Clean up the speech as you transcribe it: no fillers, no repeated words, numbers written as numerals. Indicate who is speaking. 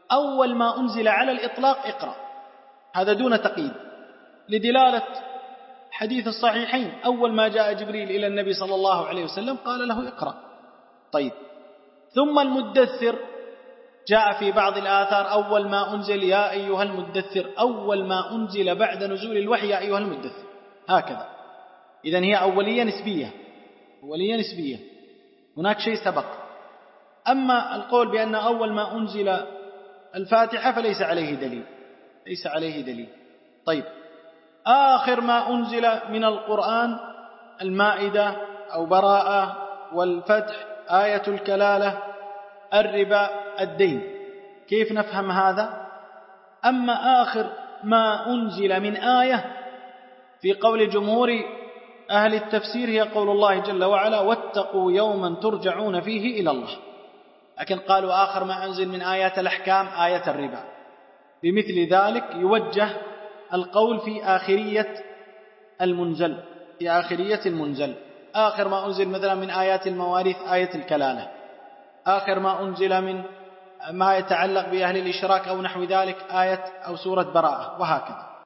Speaker 1: أول ما أنزل على الإطلاق اقرأ، هذا دون تقييد، لدلالة حديث الصحيحين أول ما جاء جبريل إلى النبي صلى الله عليه وسلم قال له اقرأ. طيب، ثم المدثر جاء في بعض الآثار أول ما أنزل يا أيها المدثر، أول ما أنزل بعد نزول الوحي يا أيها المدثر، هكذا. إذن هي أولية نسبية، أولية نسبية، هناك شيء سبق. أما القول بأن أول ما أنزل الفاتحة فليس عليه دليل، ليس عليه دليل. طيب، آخر ما أنزل من القرآن المائدة أو براءة والفتح، آية الكلالة، الربا، الدين، كيف نفهم هذا؟ أما آخر ما أنزل من آية في قول جمهور أهل التفسير هي قول الله جل وعلا واتقوا يوما ترجعون فيه إلى الله، لكن قالوا آخر ما أنزل من آيات الأحكام آية الربا. بمثل ذلك يوجه القول في آخرية المنزل، في آخرية المنزل. آخر ما أنزل مثلا من آيات المواريث آية الكلالة، آخر ما أنزل من ما يتعلق بأهل الإشراك أو نحو ذلك آية أو سورة براءة، وهكذا.